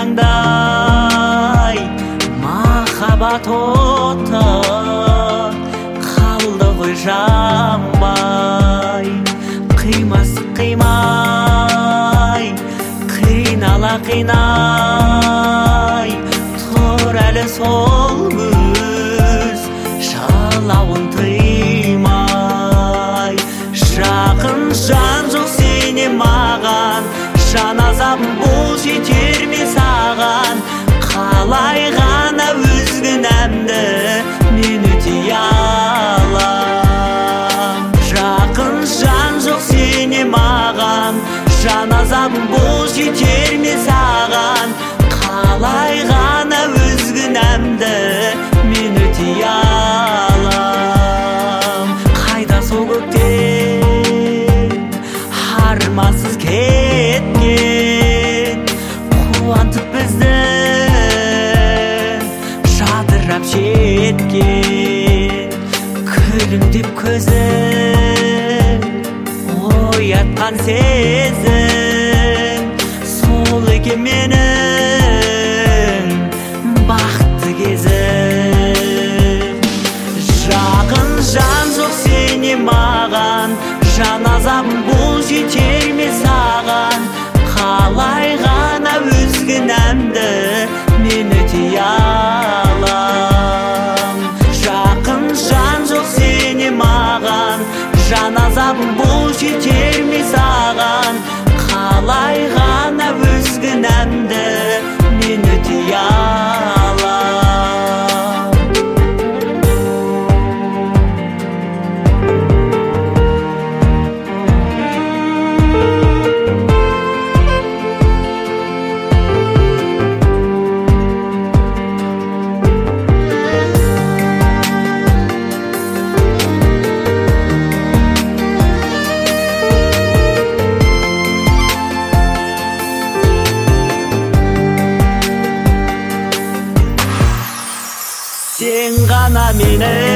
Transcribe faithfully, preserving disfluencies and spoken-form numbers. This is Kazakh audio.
таңдай махаббат оты қалды ғой жанбай. Қимас қимай қинала қинай тұр әлі сол күз жалауын тыймай. Жақын жан жоқ сене маған, жан азабым бұл жетер ме саған? Қалай ғана өз кінәмді мен өтей алам? Жақын жан жоқ сене маған, жан азабым бұл жетер ме саған? Қалай ғана өз кінәмді мен өтей алам? Қайда сол көктен армансыз кеткен, қуантып бізді жадырап жеткен, күлімдеп көзін оятқан сезім, сол екен менің бақытты кезім. Жақын жан жоқ сене маған, жан азабым бұл жетер ме саған? Қалай ғана өз кінәмді мен өтей алам? Жақын жан жоқ сене маған, жан азабым бұл жетер ме саған? Қалай ғана өз кінәмді мен өтей алам? Сен ғана мені